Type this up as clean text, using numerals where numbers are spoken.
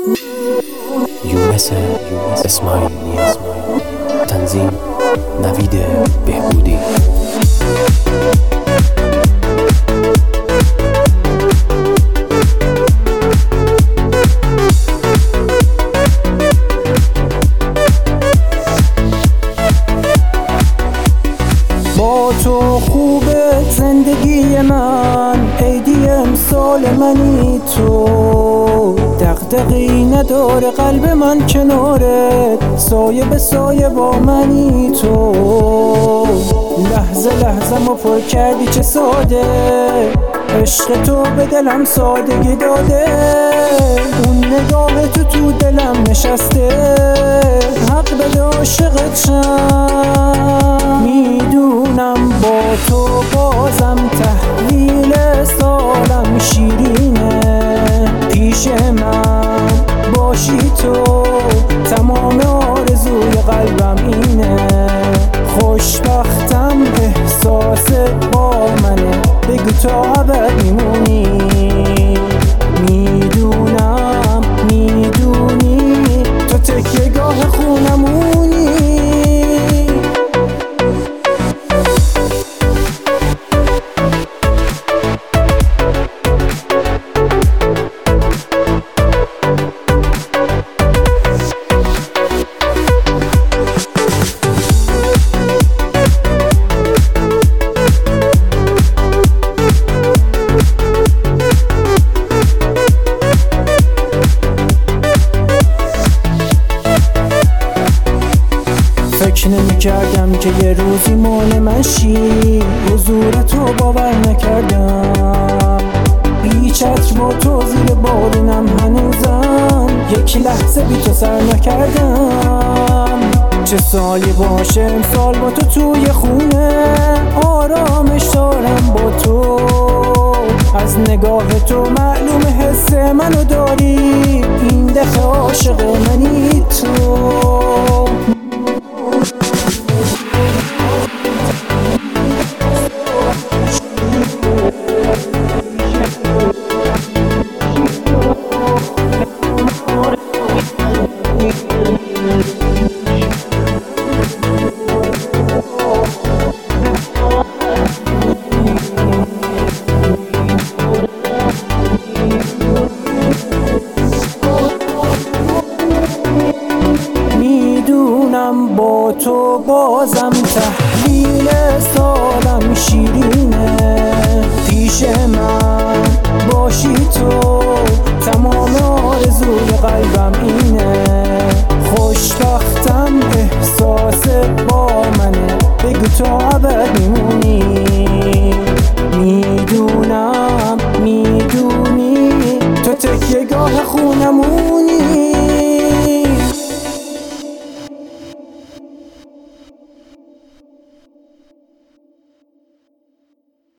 یونس اسماعیلی، تنظیم نوید بهبودی. با تو خوبه زندگی من، عیدی امسال منی تو، دغدغه‌ای نداره قلب من کنارت، سایه به سایه با منی تو، لحظه لحظه ما پر کردی چه ساده، عشق تو به دلم سادگی داده، اون نگاه تو دلم نشسته، حق بده عاشقت شم. میدونم با تو بازم تحویل سالم شیرینه، پیش من باشی تو تمام آرزوی قلبم اینه، خوشبختم احساس با منه، بگو تا ابد میمونی، میدونم میدونی تو تکیه گاه خونمونی. فکر نمی‌کردم که یه روزی مال من شی، حضورتو باور نکردم، بی چتر با تو زیر بارونم هنوزم، یک لحظه بی تو سر نکردم، چه سالی باشه امسال با تو توی خونه، آرامش دارم با تو، از نگاه تو معلوم حس منو داری، این دفعه عاشق منی تو.